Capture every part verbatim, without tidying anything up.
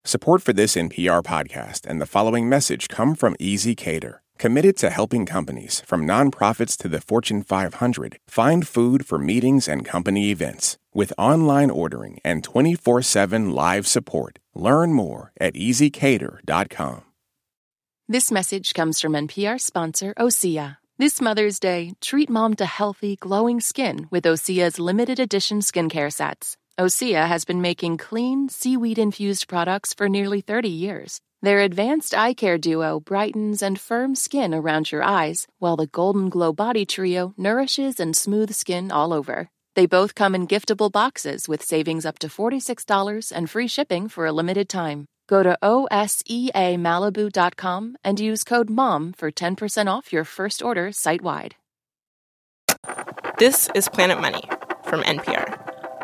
Support for this N P R podcast and the following message come from ezCater, committed to helping companies, from nonprofits to the Fortune five hundred, find food for meetings and company events. With online ordering and twenty-four seven live support, learn more at easy cater dot com. This message comes from N P R sponsor Osea. This Mother's Day, treat mom to healthy, glowing skin with Osea's limited edition skincare sets. Osea has been making clean, seaweed-infused products for nearly thirty years. Their advanced eye care duo brightens and firms skin around your eyes, while the Golden Glow Body Trio nourishes and smooths skin all over. They both come in giftable boxes with savings up to forty-six dollars and free shipping for a limited time. Go to O S E A Malibu dot com and use code MOM for ten percent off your first order site-wide. This is Planet Money from N P R.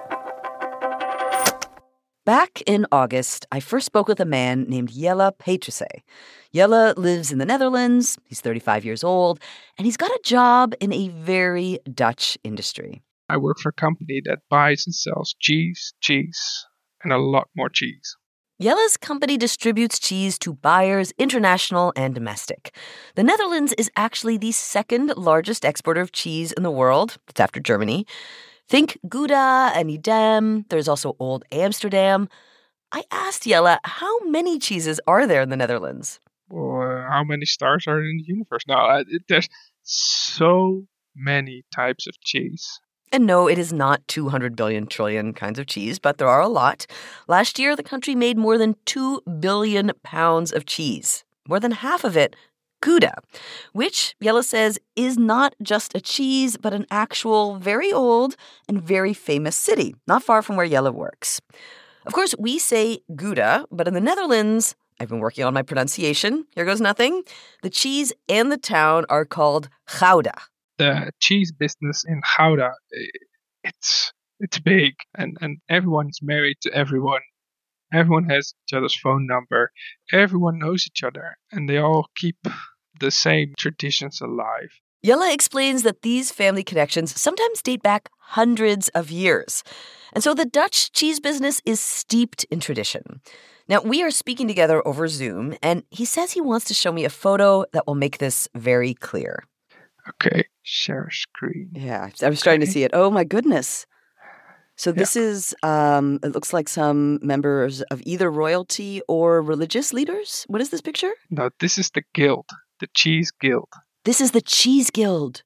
Back in August, I first spoke with a man named Jelle Patrese. Jelle lives in the Netherlands, he's thirty-five years old, and he's got a job in a very Dutch industry. I work for a company that buys and sells cheese, cheese, and a lot more cheese. Jelle's company distributes cheese to buyers, international and domestic. The Netherlands is actually the second largest exporter of cheese in the world. It's after Germany. Think Gouda and Edam. There's also Old Amsterdam. I asked Jelle, how many cheeses are there in the Netherlands? Well, how many stars are in the universe? No, uh, it, there's so many types of cheese. And no, it is not two hundred billion trillion kinds of cheese, but there are a lot. Last year, the country made more than two billion pounds of cheese. More than half of it, Gouda, which Jelle says is not just a cheese, but an actual very old and very famous city, not far from where Jelle works. Of course, we say Gouda, but in the Netherlands, I've been working on my pronunciation. Here goes nothing. The cheese and the town are called Gouda. The cheese business in Gouda, it's it's big, and, and everyone's married to everyone. Everyone has each other's phone number. Everyone knows each other, and they all keep the same traditions alive. Jelle explains that these family connections sometimes date back hundreds of years. And so the Dutch cheese business is steeped in tradition. Now, we are speaking together over Zoom, and he says he wants to show me a photo that will make this very clear. Okay, share screen. Yeah, I'm starting okay. to see it. Oh, my goodness. So this yeah. is, um, it looks like some members of either royalty or religious leaders. What is this picture? No, this is the guild, the Cheese Guild. This is the Cheese Guild.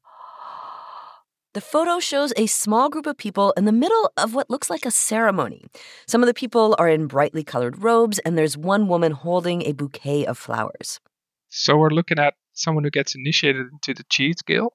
The photo shows a small group of people in the middle of what looks like a ceremony. Some of the people are in brightly colored robes, and there's one woman holding a bouquet of flowers. So we're looking at someone who gets initiated into the Cheese Guild,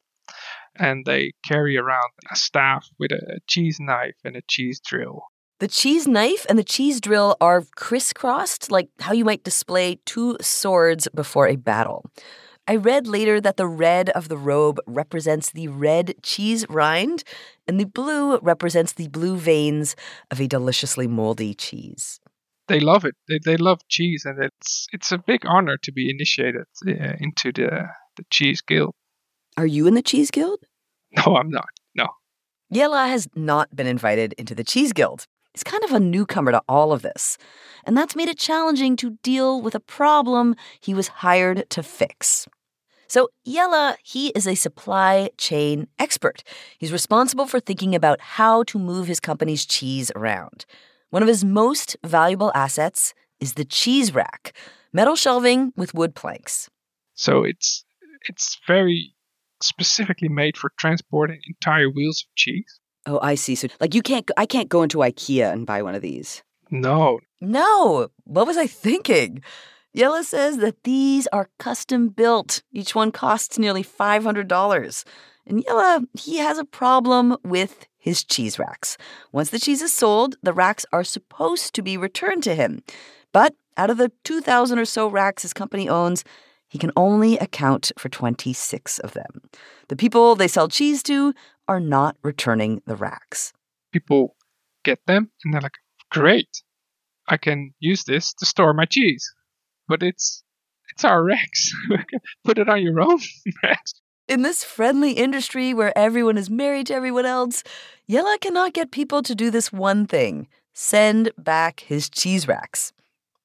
and they carry around a staff with a cheese knife and a cheese drill. The cheese knife and the cheese drill are crisscrossed, like how you might display two swords before a battle. I read later that the red of the robe represents the red cheese rind, and the blue represents the blue veins of a deliciously moldy cheese. They love it. They they love cheese, and it's it's a big honor to be initiated uh, into the the Cheese Guild. Are you in the Cheese Guild? No, I'm not. No. Jelle has not been invited into the Cheese Guild. He's kind of a newcomer to all of this, and that's made it challenging to deal with a problem he was hired to fix. So Jelle, he is a supply chain expert. He's responsible for thinking about how to move his company's cheese around. One of his most valuable assets is the cheese rack, metal shelving with wood planks. So it's it's very specifically made for transporting entire wheels of cheese. Oh, I see. So like you can't I can't go into IKEA and buy one of these. No. No. What was I thinking? Jelle says that these are custom built. Each one costs nearly five hundred dollars. And Jelle, he has a problem with his cheese racks. Once the cheese is sold, the racks are supposed to be returned to him. But out of the two thousand or so racks his company owns, he can only account for twenty-six of them. The people they sell cheese to are not returning the racks. People get them and they're like, great, I can use this to store my cheese. But it's it's our racks. Put it on your own racks. In this friendly industry where everyone is married to everyone else, Jelle cannot get people to do this one thing, send back his cheese racks.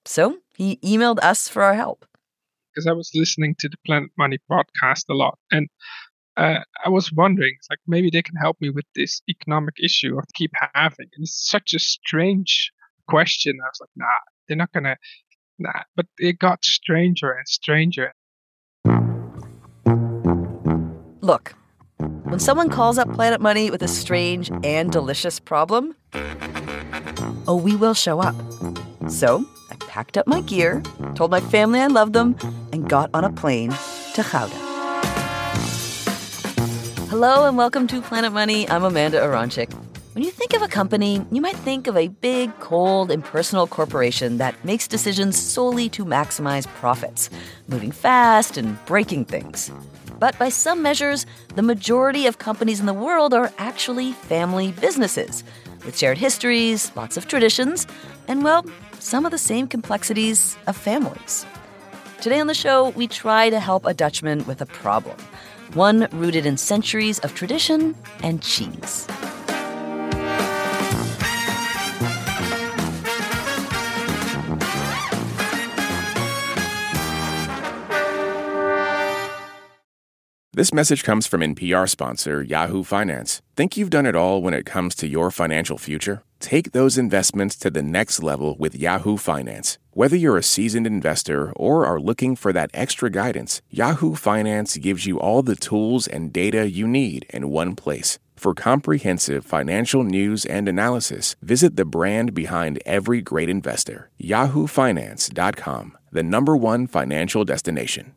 So he emailed us for our help. Because I was listening to the Planet Money podcast a lot, and uh, I was wondering, like, maybe they can help me with this economic issue I keep having. And it's such a strange question. I was like, nah, they're not gonna, nah. But it got stranger and stranger. Look, when someone calls up Planet Money with a strange and delicious problem, oh, we will show up. So I packed up my gear, told my family I loved them, and got on a plane to Gouda. Hello and welcome to Planet Money. I'm Amanda Aronczyk. When you think of a company, you might think of a big, cold, impersonal corporation that makes decisions solely to maximize profits, moving fast and breaking things. But by some measures, the majority of companies in the world are actually family businesses, with shared histories, lots of traditions, and, well, some of the same complexities of families. Today on the show, we try to help a Dutchman with a problem, one rooted in centuries of tradition and cheese. This message comes from N P R sponsor Yahoo Finance. Think you've done it all when it comes to your financial future? Take those investments to the next level with Yahoo Finance. Whether you're a seasoned investor or are looking for that extra guidance, Yahoo Finance gives you all the tools and data you need in one place. For comprehensive financial news and analysis, visit the brand behind every great investor, yahoo finance dot com, the number one financial destination.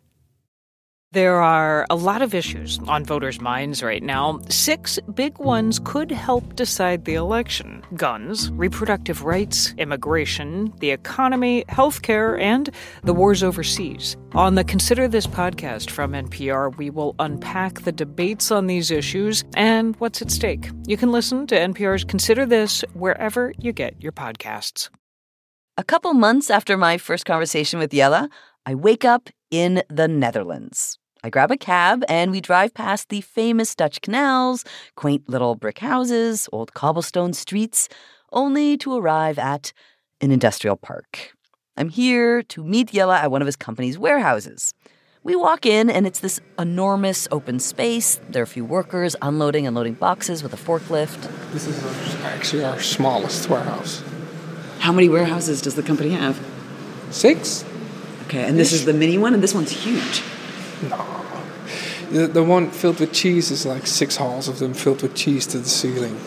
There are a lot of issues on voters' minds right now. Six big ones could help decide the election: guns, reproductive rights, immigration, the economy, healthcare, and the wars overseas. On the Consider This podcast from N P R, we will unpack the debates on these issues and what's at stake. You can listen to N P R's Consider This wherever you get your podcasts. A couple months after my first conversation with Jelle, I wake up in the Netherlands. I grab a cab and we drive past the famous Dutch canals, quaint little brick houses, old cobblestone streets, only to arrive at an industrial park. I'm here to meet Jelle at one of his company's warehouses. We walk in and it's this enormous open space. There are a few workers unloading and loading boxes with a forklift. This is actually our smallest warehouse. How many warehouses does the company have? Six? Okay, and this is the mini one, and this one's huge. No. The, the one filled with cheese is like six halls of them filled with cheese to the ceiling.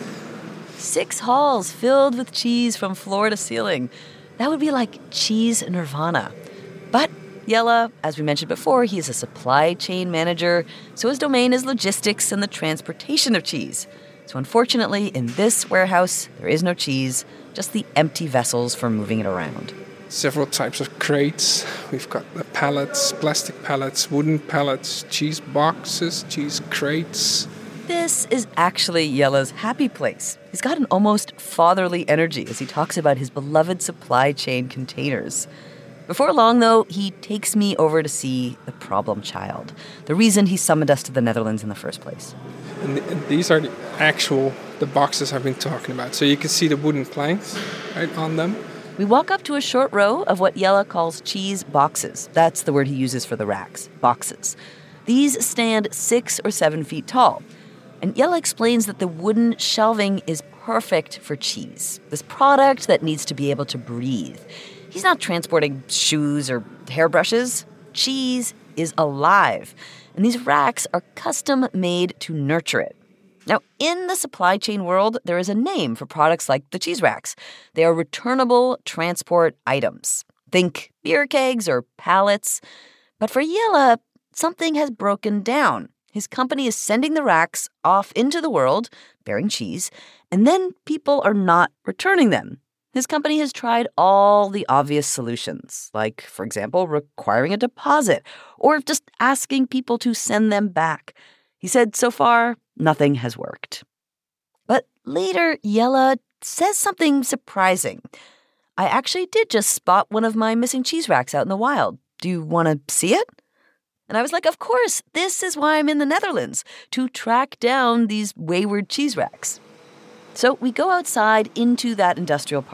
Six halls filled with cheese from floor to ceiling. That would be like cheese nirvana. But Jelle, as we mentioned before, he is a supply chain manager, so his domain is logistics and the transportation of cheese. So unfortunately, in this warehouse, there is no cheese, just the empty vessels for moving it around. Several types of crates. We've got the pallets, plastic pallets, wooden pallets, cheese boxes, cheese crates. This is actually Jelle's happy place. He's got an almost fatherly energy as he talks about his beloved supply chain containers. Before long, though, he takes me over to see the problem child, the reason he summoned us to the Netherlands in the first place. And these are the actual, the boxes I've been talking about. So you can see the wooden planks right on them. We walk up to a short row of what Jelle calls cheese boxes. That's the word he uses for the racks, boxes. These stand six or seven feet tall. And Jelle explains that the wooden shelving is perfect for cheese, this product that needs to be able to breathe. He's not transporting shoes or hairbrushes. Cheese is alive, and these racks are custom made to nurture it. Now, in the supply chain world, there is a name for products like the cheese racks. They are returnable transport items. Think beer kegs or pallets. But for Jelle, something has broken down. His company is sending the racks off into the world, bearing cheese, and then people are not returning them. His company has tried all the obvious solutions, like, for example, requiring a deposit or just asking people to send them back. He said so far, nothing has worked. But later, Jelle says something surprising. I actually did just spot one of my missing cheese racks out in the wild. Do you want to see it? And I was like, of course, this is why I'm in the Netherlands, to track down these wayward cheese racks. So we go outside into that industrial park.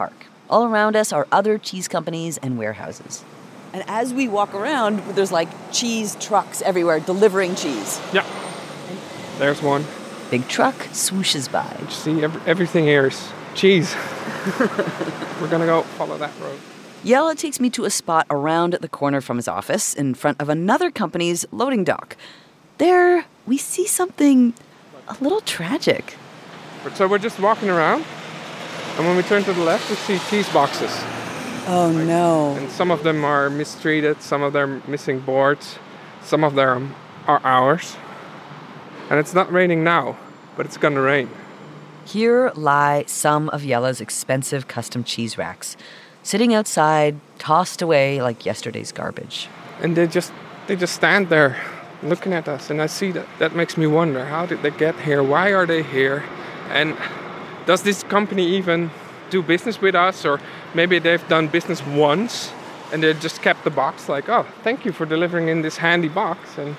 All around us are other cheese companies and warehouses. And as we walk around, there's like cheese trucks everywhere delivering cheese. Yeah. There's one. Big truck swooshes by. You see, every, everything here is cheese. We're going to go follow that road. Jelle takes me to a spot around the corner from his office in front of another company's loading dock. There, we see something a little tragic. So we're just walking around, and when we turn to the left, we see cheese boxes. Oh, like, no. And some of them are mistreated, some of them are missing boards, some of them are ours. And it's not raining now, but it's going to rain. Here lie some of Jelle's expensive custom cheese racks, sitting outside, tossed away like yesterday's garbage. And they just they just stand there looking at us, and I see that. That makes me wonder, how did they get here? Why are they here? And does this company even do business with us? Or maybe they've done business once and they just kept the box like, oh, thank you for delivering in this handy box. And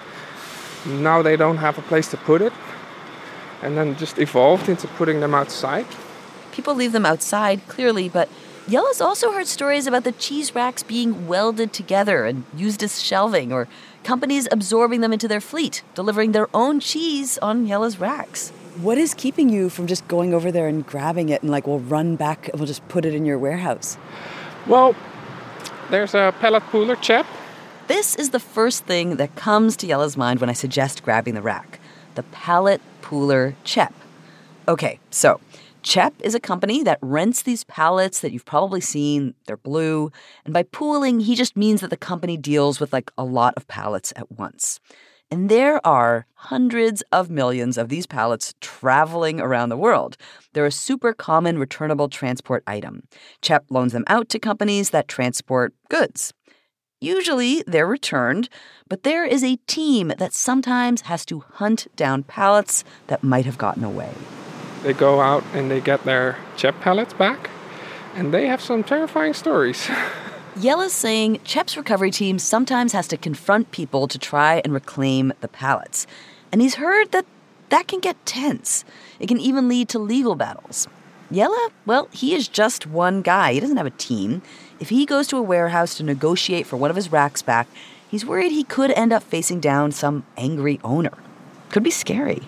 now they don't have a place to put it. And then just evolved into putting them outside. People leave them outside, clearly, but Jelle's also heard stories about the cheese racks being welded together and used as shelving, or companies absorbing them into their fleet, delivering their own cheese on Jelle's racks. What is keeping you from just going over there and grabbing it and like, we'll run back and we'll just put it in your warehouse? Well, there's a pallet pooler, CHEP. This is the first thing that comes to Jelle's mind when I suggest grabbing the rack. The pallet pooler CHEP. Okay, so CHEP is a company that rents these pallets that you've probably seen. They're blue. And by pooling, he just means that the company deals with like a lot of pallets at once. And there are hundreds of millions of these pallets traveling around the world. They're a super common returnable transport item. CHEP loans them out to companies that transport goods. Usually they're returned, but there is a team that sometimes has to hunt down pallets that might have gotten away. They go out and they get their CHEP pallets back, and they have some terrifying stories. Jelle's saying CHEP's recovery team sometimes has to confront people to try and reclaim the pallets. And he's heard that that can get tense. It can even lead to legal battles. Jelle, well, he is just one guy. He doesn't have a team. If he goes to a warehouse to negotiate for one of his racks back, he's worried he could end up facing down some angry owner. Could be scary.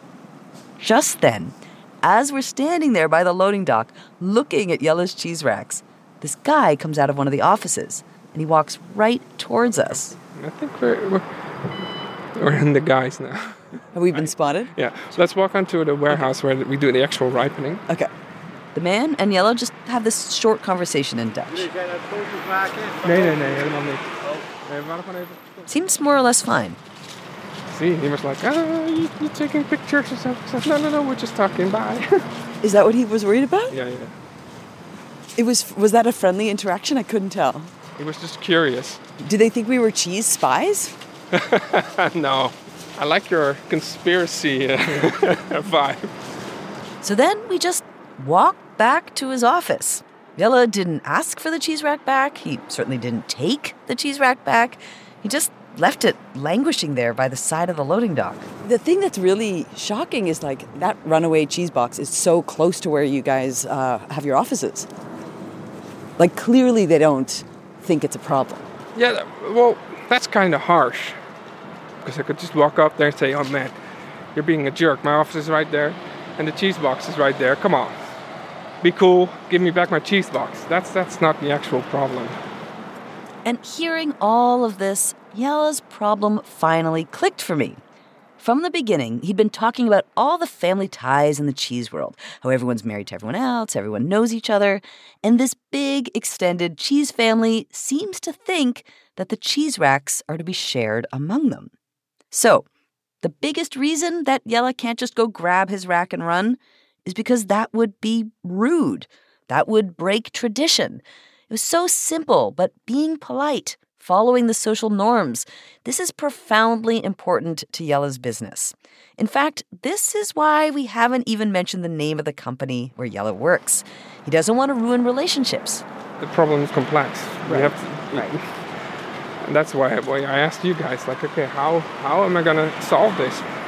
Just then, as we're standing there by the loading dock, looking at Jelle's cheese racks, this guy comes out of one of the offices, and he walks right towards us. I think we're, we're, we're in the guys now. Have we been spotted? Yeah. So let's walk onto the warehouse where we do the actual ripening. Okay. The man and Jelle just have this short conversation in Dutch. Nee, nee, nee, helemaal niet. Nee, we waren gewoon even... Seems more or less fine. See, he was like, oh, you, you're taking pictures or something. I said, no, no, no, we're just talking, bye. Is that what he was worried about? Yeah, yeah. It was, was that a friendly interaction? I couldn't tell. He was just curious. Did they think we were cheese spies? No. I like your conspiracy uh, vibe. So then we just walked back to his office. Jelle didn't ask for the cheese rack back. He certainly didn't take the cheese rack back. He just left it languishing there by the side of the loading dock. The thing that's really shocking is like that runaway cheese box is so close to where you guys uh, have your offices. Like clearly they don't think it's a problem. Yeah, well, that's kind of harsh. Because I could just walk up there and say, oh man, you're being a jerk. My office is right there and the cheese box is right there. Come on. Be cool. Give me back my cheese box. That's that's not the actual problem. And hearing all of this, Jelle's problem finally clicked for me. From the beginning, he'd been talking about all the family ties in the cheese world, how everyone's married to everyone else, everyone knows each other, and this big, extended cheese family seems to think that the cheese racks are to be shared among them. So, the biggest reason that Jelle can't just go grab his rack and run is because that would be rude. That would break tradition. It was so simple, but being polite, following the social norms, this is profoundly important to Jelle's business. In fact, this is why we haven't even mentioned the name of the company where Jelle works. He doesn't want to ruin relationships. The problem is complex. Right. We have to, Right. And that's why, why I asked you guys, like, okay, how, how am I going to solve this?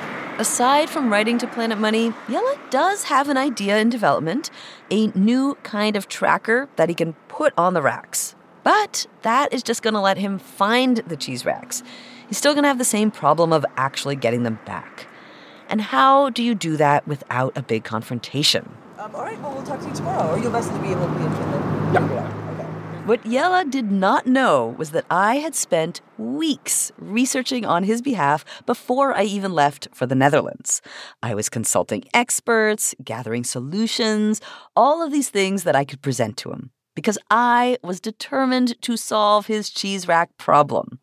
aside from writing to Planet Money, Jelle does have an idea in development, a new kind of tracker that he can put on the racks. But that is just going to let him find the cheese racks. He's still going to have the same problem of actually getting them back. And how do you do that without a big confrontation? Um, all right, well, we'll talk to you tomorrow. Or you'll message me and we'll be in Finland. Yeah. Okay. What Jelle did not know was that I had spent weeks researching on his behalf before I even left for the Netherlands. I was consulting experts, gathering solutions, all of these things that I could present to him, because I was determined to solve his cheese rack problem.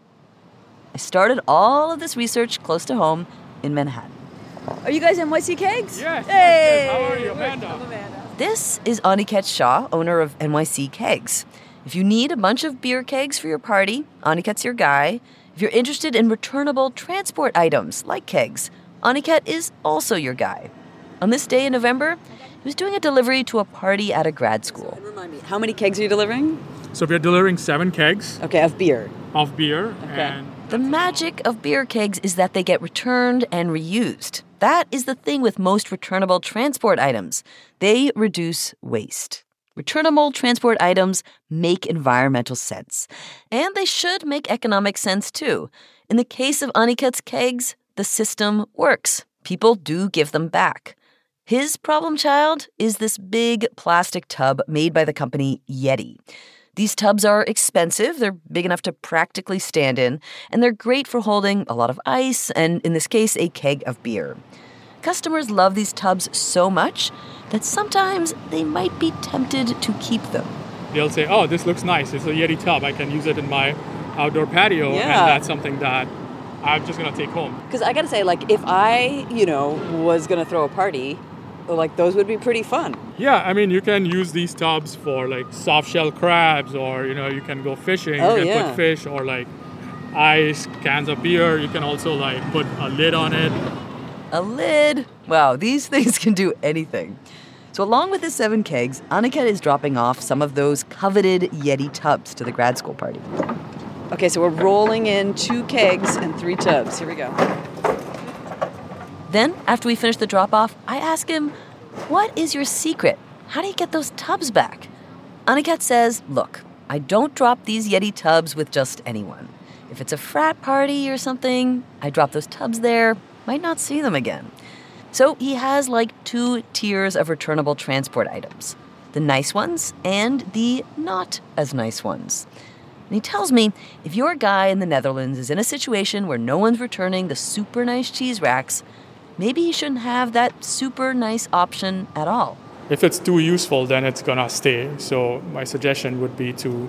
I started all of this research close to home in Manhattan. Are you guys N Y C Kegs? Yes. Hey! Yes, yes. How are you, Amanda? I'm Amanda. This is Aniket Shah, owner of N Y C Kegs. If you need a bunch of beer kegs for your party, Aniket's your guy. If you're interested in returnable transport items like kegs, Aniket is also your guy. On this day in November, he was doing a delivery to a party at a grad school. Remind me, how many kegs are you delivering? So we're delivering seven kegs Okay, of beer. of beer. Okay. And The magic of beer kegs is that they get returned and reused. That is the thing with most returnable transport items. They reduce waste. Returnable transport items make environmental sense. And they should make economic sense too. In the case of Aniket's kegs, the system works. People do give them back. His problem child is this big plastic tub made by the company Yeti. These tubs are expensive, they're big enough to practically stand in, and they're great for holding a lot of ice and, in this case, a keg of beer. Customers love these tubs so much that sometimes they might be tempted to keep them. they'll say, oh, this looks nice. It's a Yeti tub. I can use it in my outdoor patio. Yeah. And that's something that I'm just going to take home. Because I got to say, like, if I, you know, was going to throw a party, like, those would be pretty fun. Yeah, I mean, you can use these tubs for, like, soft-shell crabs, or, you know, you can go fishing. Oh, you can yeah. put fish or, like, ice, cans of beer. You can also, like, put a lid on it. A lid? Wow, these things can do anything. So along with his seven kegs, Aniket is dropping off some of those coveted Yeti tubs to the grad school party. Okay, so we're rolling in two kegs and three tubs. Here we go. Then, after we finish the drop-off, I ask him, what is your secret? How do you get those tubs back? Aniket says, look, I don't drop these Yeti tubs with just anyone. If it's a frat party or something, I drop those tubs there, might not see them again. So he has like two tiers of returnable transport items, the nice ones and the not as nice ones. And he tells me if your guy in the Netherlands is in a situation where no one's returning the super nice cheese racks, maybe he shouldn't have that super nice option at all. If it's too useful, then it's gonna stay. So my suggestion would be to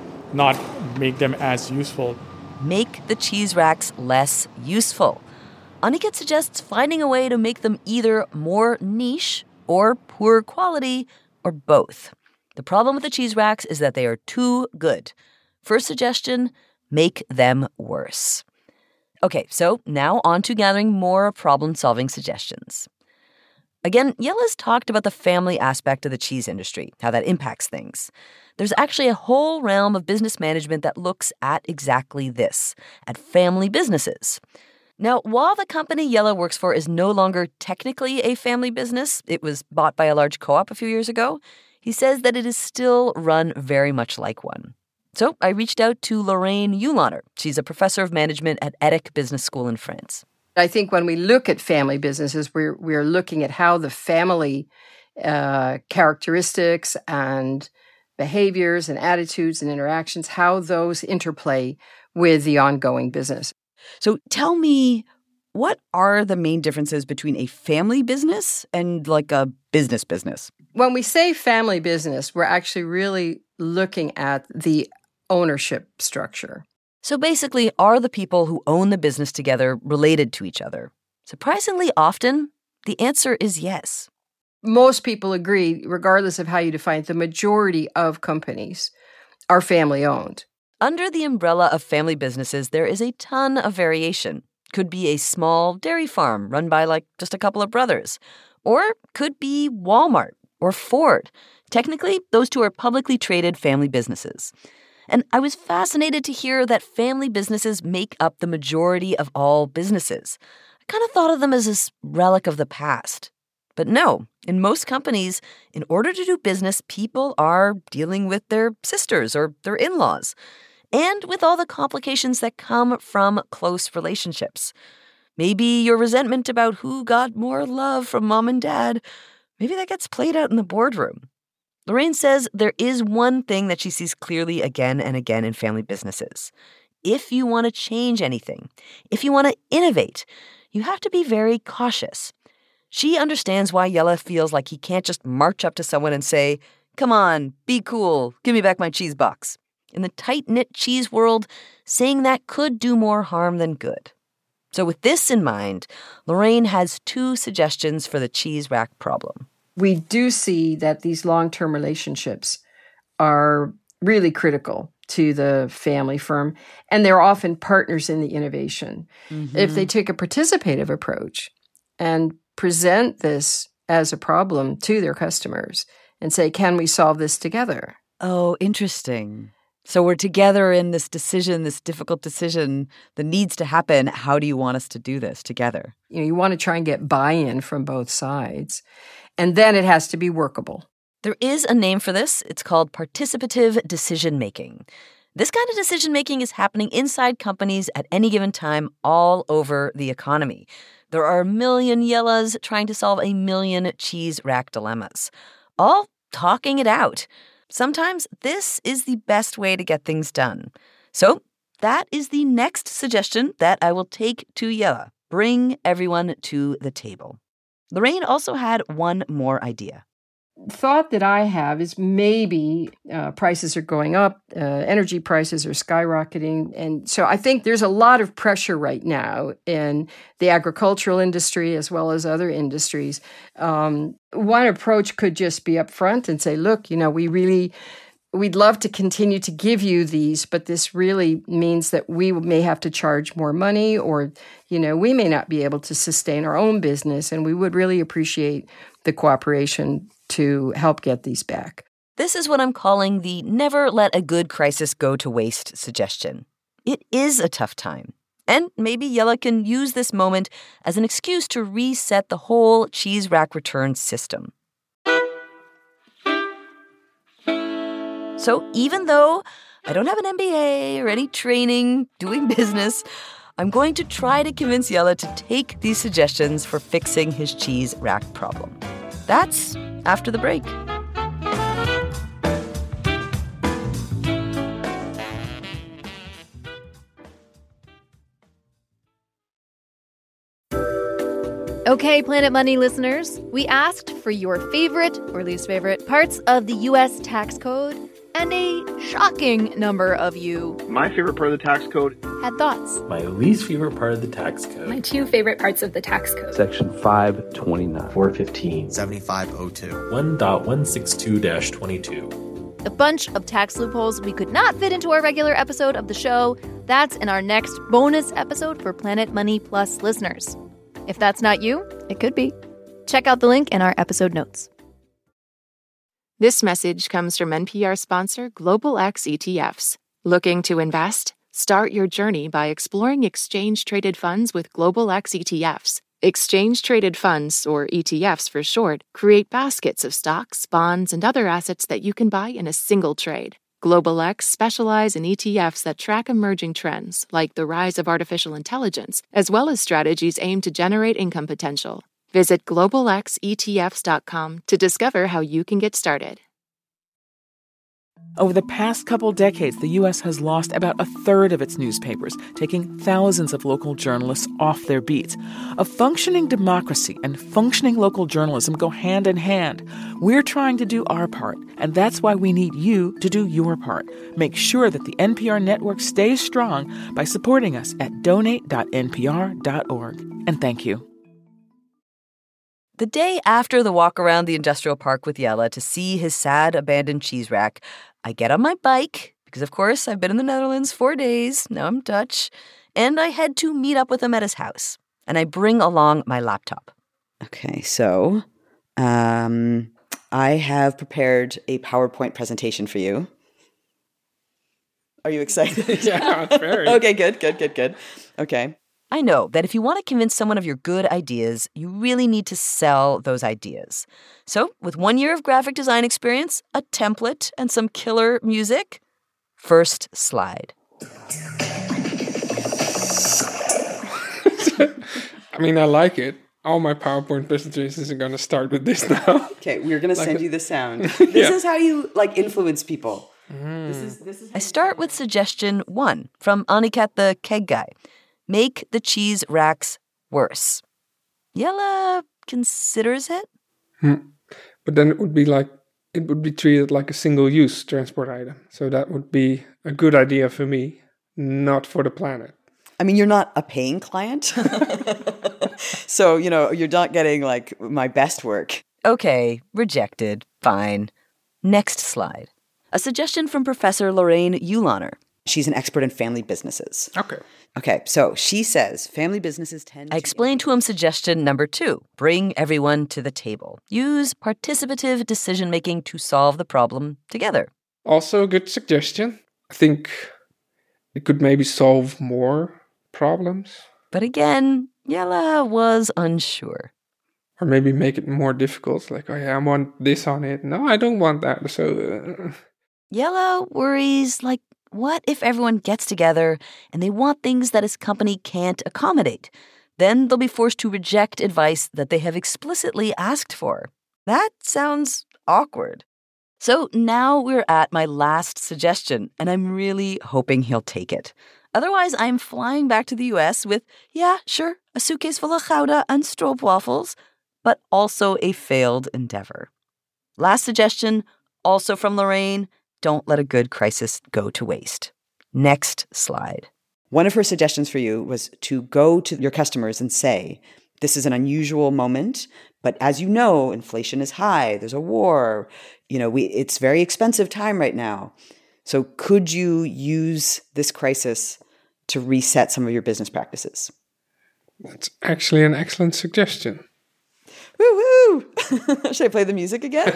not make them as useful. Make the cheese racks less useful. Aniket suggests finding a way to make them either more niche or poor quality or both. The problem with the cheese racks is that they are too good. First suggestion, make them worse. Okay, so now on to gathering more problem-solving suggestions. Again, Jelle's talked about the family aspect of the cheese industry, how that impacts things. There's actually a whole realm of business management that looks at exactly this, at family businesses. Now, while the company Jelle works for is no longer technically a family business, it was bought by a large co-op a few years ago, he says that it is still run very much like one. So I reached out to Lorraine Eulaner. She's a professor of management at EDHEC Business School in France. I think when we look at family businesses, we're, we're looking at how the family uh, characteristics and behaviors and attitudes and interactions, how those interplay with the ongoing business. So tell me, what are the main differences between a family business and like a business business? When we say family business, we're actually really looking at the ownership structure. So basically, are the people who own the business together related to each other? Surprisingly often, the answer is yes. Most people agree, regardless of how you define it, the majority of companies are family-owned. Under the umbrella of family businesses, there is a ton of variation. Could be a small dairy farm run by like just a couple of brothers. Or could be Walmart or Ford. Technically, those two are publicly traded family businesses. And I was fascinated to hear that family businesses make up the majority of all businesses. I kind of thought of them as this relic of the past. But no, in most companies, in order to do business, people are dealing with their sisters or their in-laws, and with all the complications that come from close relationships. Maybe your resentment about who got more love from mom and dad, maybe that gets played out in the boardroom. Lorraine says there is one thing that she sees clearly again and again in family businesses. If you want to change anything, if you want to innovate, you have to be very cautious. She understands why Jelle feels like he can't just march up to someone and say, "Come on, be cool, give me back my cheese box." In the tight-knit cheese world, saying that could do more harm than good. So with this in mind, Lorraine has two suggestions for the cheese rack problem. We do see that these long-term relationships are really critical to the family firm, and they're often partners in the innovation. Mm-hmm. If they take a participative approach and present this as a problem to their customers and say, can we solve this together? Oh, interesting. So we're together in this decision, this difficult decision that needs to happen. How do you want us to do this together? You know, you want to try and get buy-in from both sides, and then it has to be workable. There is a name for this. It's called participative decision-making. This kind of decision-making is happening inside companies at any given time all over the economy. There are a million Jelles trying to solve a million cheese rack dilemmas, all talking it out. Sometimes this is the best way to get things done. So that is the next suggestion that I will take to Jelle. Bring everyone to the table. Lorraine also had one more idea. Thought that I have is maybe uh, prices are going up, uh, energy prices are skyrocketing. And so I think there's a lot of pressure right now in the agricultural industry as well as other industries. Um, one approach could just be upfront and say, look, you know, we really, we'd love to continue to give you these, but this really means that we may have to charge more money, or, you know, we may not be able to sustain our own business, and we would really appreciate the cooperation to help get these back. This is what I'm calling the never let a good crisis go to waste suggestion. It is a tough time, and maybe Jelle can use this moment as an excuse to reset the whole cheese rack return system. So even though I don't have an M B A or any training doing business, I'm going to try to convince Jelle to take these suggestions for fixing his cheese rack problem. That's after the break. Okay, Planet Money listeners, we asked for your favorite or least favorite parts of the U S tax code, and a shocking number of you, my favorite part of the tax code, had thoughts. My least favorite part of the tax code. My two favorite parts of the tax code. Section five twenty-nine. four fifteen. seventy-five oh two. one point one six two dash twenty-two. A bunch of tax loopholes we could not fit into our regular episode of the show. That's in our next bonus episode for Planet Money Plus listeners. If that's not you, it could be. Check out the link in our episode notes. This message comes from N P R sponsor Global X E T Fs. Looking to invest? Start your journey by exploring exchange-traded funds with Global X E T Fs. Exchange-traded funds, or E T Fs for short, create baskets of stocks, bonds, and other assets that you can buy in a single trade. Global X specialize in E T Fs that track emerging trends, like the rise of artificial intelligence, as well as strategies aimed to generate income potential. Visit global x e t f s dot com to discover how you can get started. Over the past couple decades, the U S has lost about a third of its newspapers, taking thousands of local journalists off their beats. A functioning democracy and functioning local journalism go hand in hand. We're trying to do our part, and that's why we need you to do your part. Make sure that the N P R network stays strong by supporting us at donate dot n p r dot org. And thank you. The day after the walk around the industrial park with Jelle to see his sad abandoned cheese rack, I get on my bike, because of course I've been in the Netherlands four days, now I'm Dutch, and I head to meet up with him at his house. And I bring along my laptop. Okay, so um, I have prepared a PowerPoint presentation for you. Are you excited? Yeah, very. Okay, good, good, good, good. Okay. I know that if you want to convince someone of your good ideas, you really need to sell those ideas. So, with one year of graphic design experience, a template, and some killer music, first slide. I mean, I like it. All my PowerPoint presentations are going to start with this now. Okay, we're going to Like send a- you the sound. This Yeah. is how you, like, influence people. Mm. This is, this is I start with suggestion one from Aniket the keg guy. Make the cheese racks worse. Yella considers it. Hmm. But then it would be like, it would be treated like a single-use transport item. So that would be a good idea for me, not for the planet. I mean, you're not a paying client. So, you know, you're not getting, like, my best work. Okay, rejected. Fine. Next slide. A suggestion from Professor Lorraine Ulaner. She's an expert in family businesses. Okay. Okay, so she says family businesses tend I explained to him suggestion number two. Bring everyone to the table. Use participative decision-making to solve the problem together. Also a good suggestion. I think it could maybe solve more problems. But again, Yella was unsure. Or maybe make it more difficult. Like, oh yeah, I want this on it. No, I don't want that. So... Uh... Yella worries, like, what if everyone gets together and they want things that his company can't accommodate? Then they'll be forced to reject advice that they have explicitly asked for. That sounds awkward. So now we're at my last suggestion, and I'm really hoping he'll take it. Otherwise, I'm flying back to the U S with, yeah, sure, a suitcase full of Gouda and stroopwafels, but also a failed endeavor. Last suggestion, also from Lorraine, don't let a good crisis go to waste. Next slide. One of her suggestions for you was to go to your customers and say, this is an unusual moment, but as you know, inflation is high, there's a war, you know, we it's very expensive time right now. So could you use this crisis to reset some of your business practices? That's actually an excellent suggestion. Woo woo! Should I play the music again?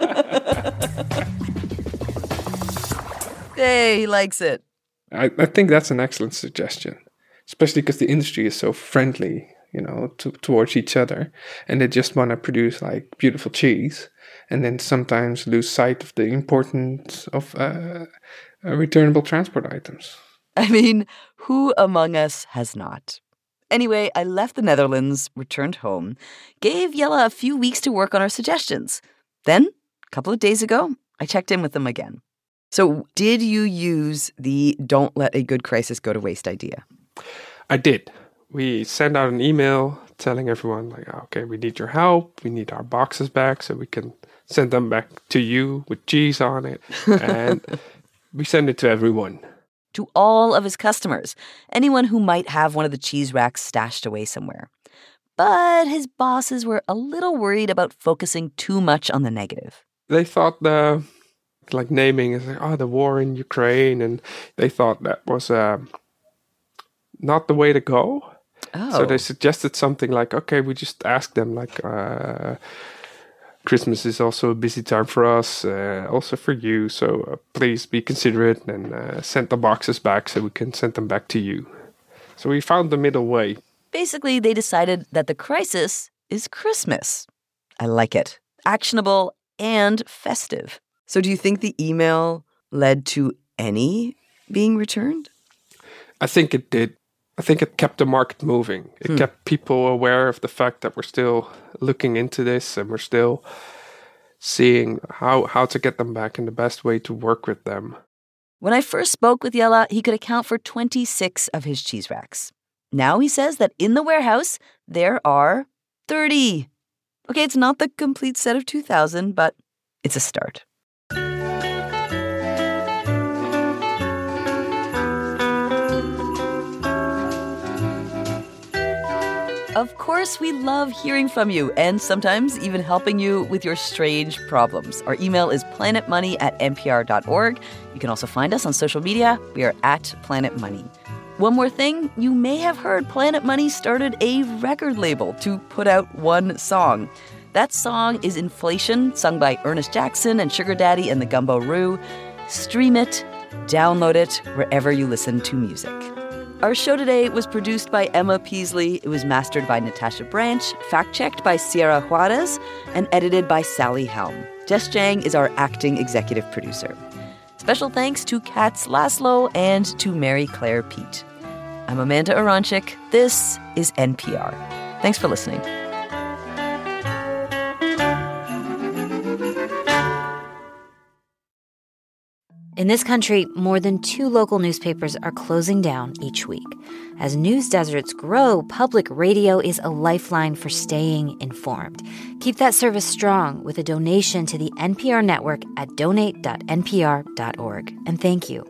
Hey, he likes it. I, I think that's an excellent suggestion, especially because the industry is so friendly, you know, to, towards each other, and they just want to produce like beautiful cheese, and then sometimes lose sight of the importance of uh, uh, returnable transport items. I mean, who among us has not? Anyway, I left the Netherlands, returned home, gave Yella a few weeks to work on our suggestions. Then, a couple of days ago, I checked in with them again. So, did you use the don't let a good crisis go to waste idea? I did. We sent out an email telling everyone, like, okay, we need your help. We need our boxes back so we can send them back to you with cheese on it. And we send it to everyone. To all of his customers, anyone who might have one of the cheese racks stashed away somewhere. But his bosses were a little worried about focusing too much on the negative. They thought the, like naming is like, oh, the war in Ukraine, and they thought that was uh, not the way to go. Oh. So they suggested something like, okay, we just asked them like, uh, Christmas is also a busy time for us, uh, also for you. So uh, please be considerate and uh, send the boxes back so we can send them back to you. So we found the middle way. Basically, they decided that the crisis is Christmas. I like it. Actionable and festive. So do you think the email led to any being returned? I think it did. I think it kept the market moving. It hmm. kept people aware of the fact that we're still looking into this and we're still seeing how, how to get them back and the best way to work with them. When I first spoke with Yella, he could account for twenty-six of his cheese racks. Now he says that in the warehouse, there are thirty. Okay, it's not the complete set of two thousand, but it's a start. Of course, we love hearing from you and sometimes even helping you with your strange problems. Our email is planetmoney at n p r dot org. You can also find us on social media. We are at Planet Money. One more thing, you may have heard Planet Money started a record label to put out one song. That song is Inflation, sung by Ernest Jackson and Sugar Daddy and the Gumbo Roo. Stream it, download it, wherever you listen to music. Our show today was produced by Emma Peasley. It was mastered by Natasha Branch, fact-checked by Sierra Juarez, and edited by Sally Helm. Jess Jang is our acting executive producer. Special thanks to Katz Laszlo and to Mary Claire Pete. I'm Amanda Aronczyk. This is N P R. Thanks for listening. In this country, more than two local newspapers are closing down each week. As news deserts grow, public radio is a lifeline for staying informed. Keep that service strong with a donation to the N P R network at donate dot n p r dot org. And thank you.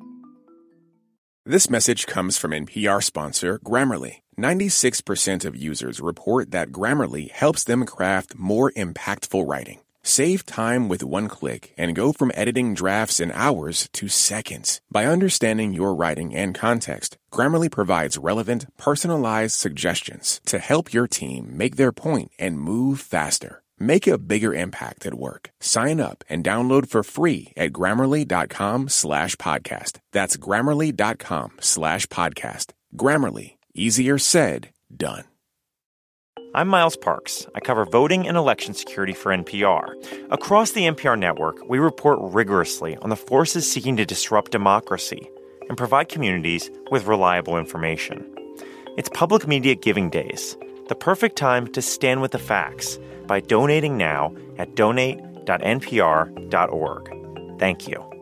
This message comes from N P R sponsor Grammarly. ninety-six percent of users report that Grammarly helps them craft more impactful writing. Save time with one click and go from editing drafts in hours to seconds. By understanding your writing and context, Grammarly provides relevant, personalized suggestions to help your team make their point and move faster. Make a bigger impact at work. Sign up and download for free at grammarly.com slash podcast. That's grammarly.com slash podcast. Grammarly. Easier said, done. I'm Miles Parks. I cover voting and election security for N P R. Across the N P R network, we report rigorously on the forces seeking to disrupt democracy and provide communities with reliable information. It's Public Media Giving Days, the perfect time to stand with the facts by donating now at donate dot n p r dot org. Thank you.